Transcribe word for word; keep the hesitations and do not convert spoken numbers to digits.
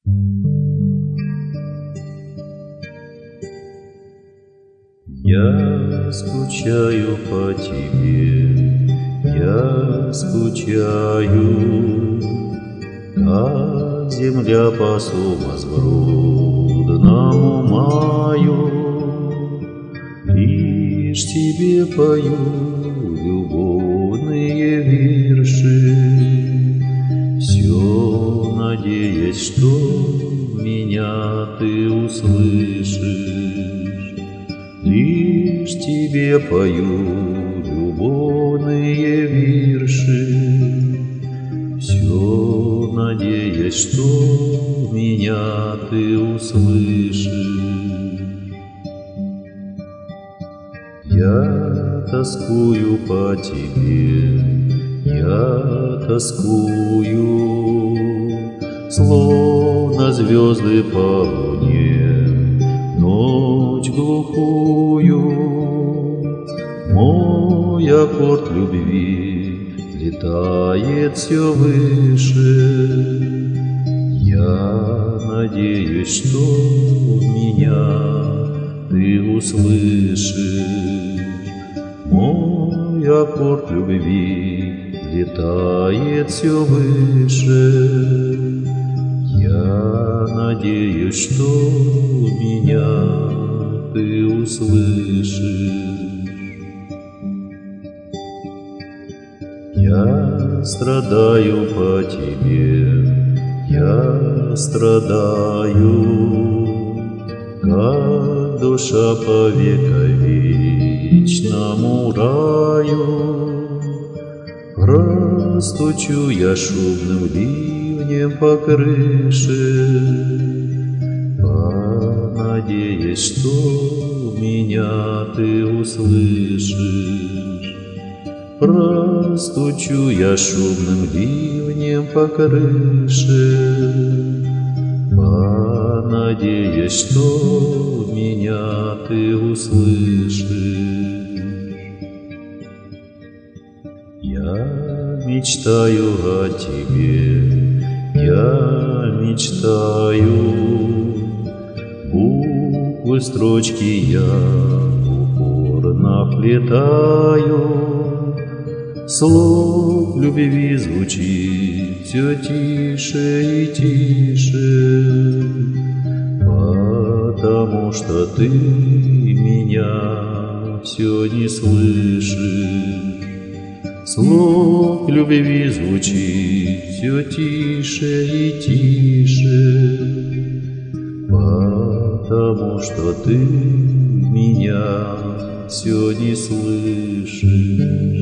Я скучаю по тебе, я скучаю, как земля по сумасбродному маю. Лишь тебе пою любовные вирши, все надеясь, что меня ты услышишь. Лишь тебе пою любовные вирши, все надеясь, что меня ты услышишь. Я тоскую по тебе, я тоскую, словно звезды по луне, ночь глухую. Мой аккорд любви летает все выше. Я надеюсь, что меня ты услышишь. Мой аккорд любви летает все выше. Я надеюсь, что меня ты услышишь. Я страдаю по тебе, я страдаю, как душа по вековечному раю. Простучу я шумным ливнем по крыше, понадеясь, что меня ты услышишь. Простучу я шумным ливнем по крыше, понадеясь, что меня ты услышишь. Я мечтаю о тебе, я мечтаю, буквы, строчки я упорно вплетаю. Слов любви звучит все тише и тише, потому что ты меня все не слышишь. Слов любви звучит все тише и тише, потому что ты меня все не слышишь.